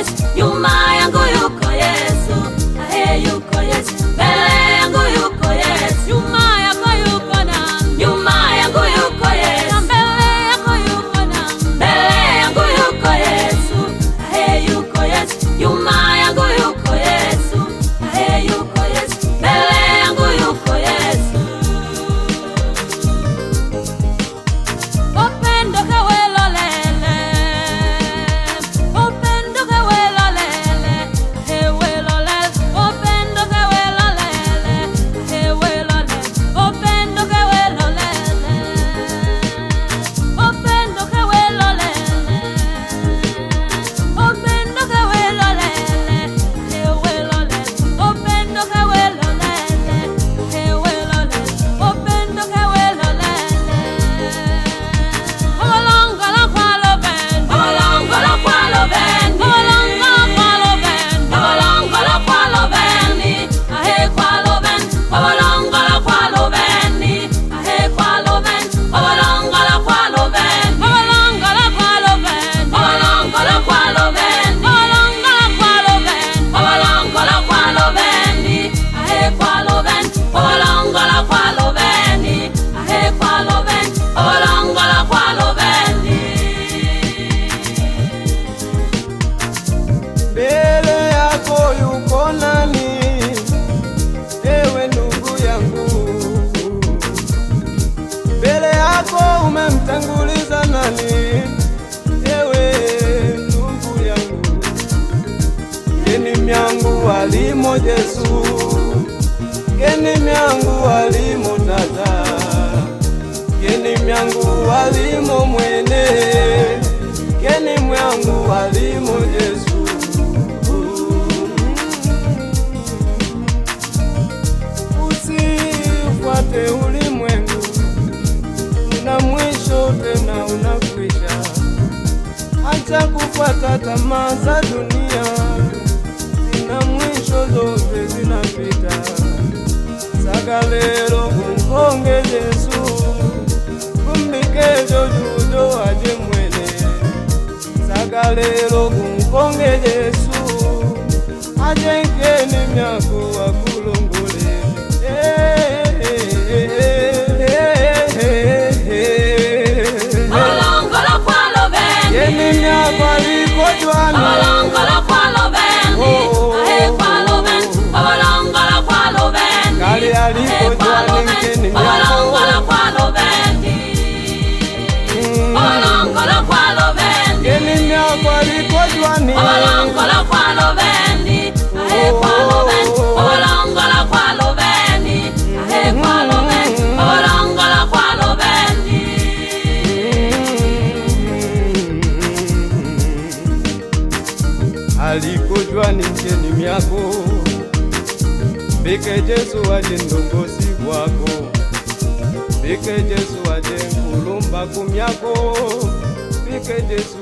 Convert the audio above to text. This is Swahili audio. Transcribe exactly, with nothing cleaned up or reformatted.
Yesu, nyuma yangu yuko Yesu, ahe yuko Yesu, mbele yangu yuko Yesu, nyuma yako yuko nani? Nyuma yangu yuko Yesu, mbele yako yuko nani? Mbele yangu yuko Yesu, ahe yuko Yesu, nyuma yangu yuko Yesu, ahe yuko Yesu, mbele yangu yuko Yesu. Upendo kawelo lele, upendo kawelo lele, he welo lele, upendo kawelo lele, he welo lele, upendo kawelo lele, upendo kawelo lele, upendo kawelo lele, he welo lele, upendo kawelo lele, he welo lele, upendo kawelo lele. Obalongola kwalo ben, obalongola kwalo ben, obalongola kwalo ben, obalongola kwalo ben, ahe kwalo ben, obalongola kwalo ben, ahe kwalo ben, obalongola kwalo ben, obalongola kwalo ben, obalongola kwalo ben, obalongola kwalo ben, obalongola kwalo ben, ahe kwalo ben, obalongola kwalo ben, ahe kwalo ben, obalongola kwalo ben. Mbele yako yuko nani? Ewe ndugu yangu, mbele yako umemtanguliza nani? Ewe ndugu yangu, geni myangu walimo Yesu, geni myangu walimo dada, geni myangu walimo mwene, geni myangu walimo Yesu. Usifuate ulimwengu, una mwisho tena unakwisha. Acha kufuata tamaa za dunia, zina mwisho, zote zinapita. Saka lero kumkonge Yesu, kumbikejo judo aje mwene. Saka lero kumkonge Yesu, aje nkeni myako wakulongole. Obalongola kwalo ben, Yeni myako aliko jwani, obalongola kwalo ben, ahe kwalo ben, obalongola kwalo ben, kali aliko jwani nkeni myako. obalongola kwalo ben, obalongola kwalo ben, Yeni myako aliko jwani, obalongola kwalo ben, ahe kwalo ben, obalongola kwalo ben, ahe kwalo ben, obalongola kwalo ben. aliko jwani nkeni myako. Bike Yesu aje ndongozi wako, Bike Yesu aje nkulumba kumyako, Bike Yesu